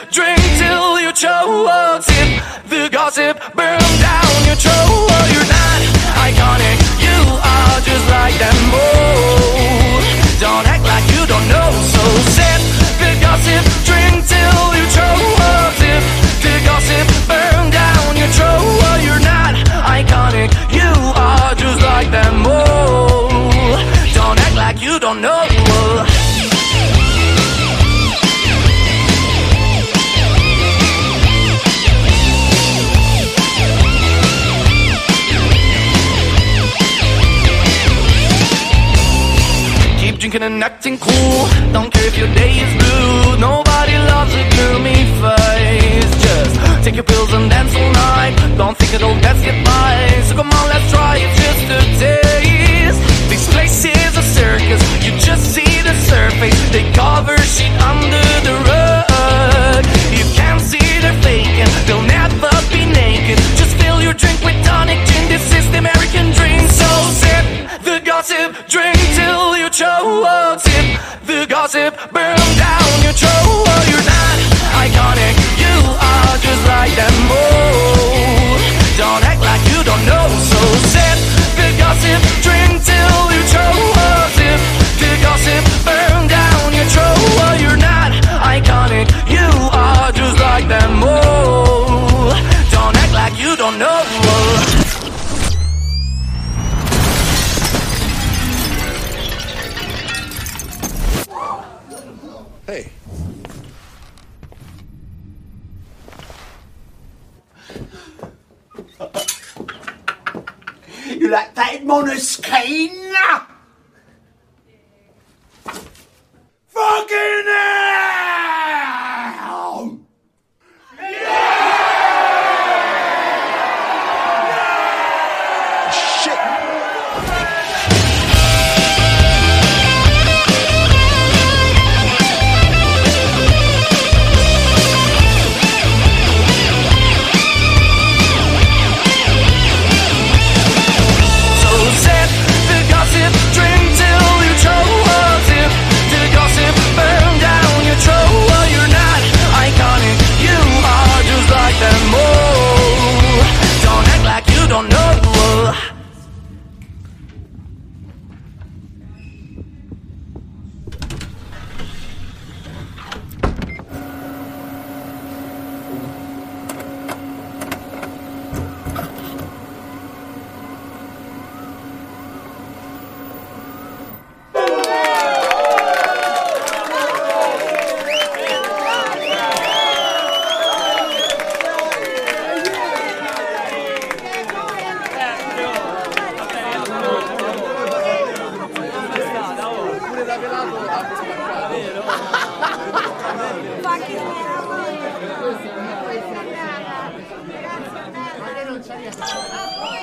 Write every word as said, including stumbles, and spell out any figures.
drink till you choke. Sip the gossip, burn down your throat. You're not iconic, you are just like them. Oh, don't act like you don't know. So sip the gossip, drink till you choke. Sip the gossip, burn down your throat. You're not iconic, you are just like them. Oh, don't act like you don't know. Drinking and acting cool, don't care if your day is blue. Nobody loves a gloomy face. Just take your pills and dance all night. Don't think it'll best get by. So come on, let's try it just a taste. This place is a circus, you just see the surface. They cover shit under the rug. You can't see they're faking, they'll never be naked. Just fill your drink with tonic gin, this is the American dream. So sip the gossip, drink till you choke. Sip the gossip, burn down your throat. You're not iconic, you are just like them. Oh, don't act like you don't know. So sip the gossip, drink till you choke. Sip the gossip, burn down your throat. You're not iconic, you are just like them. Oh, don't act like you don't know. Hey. You like that Monoscane? Fucking hell! Fucking hell.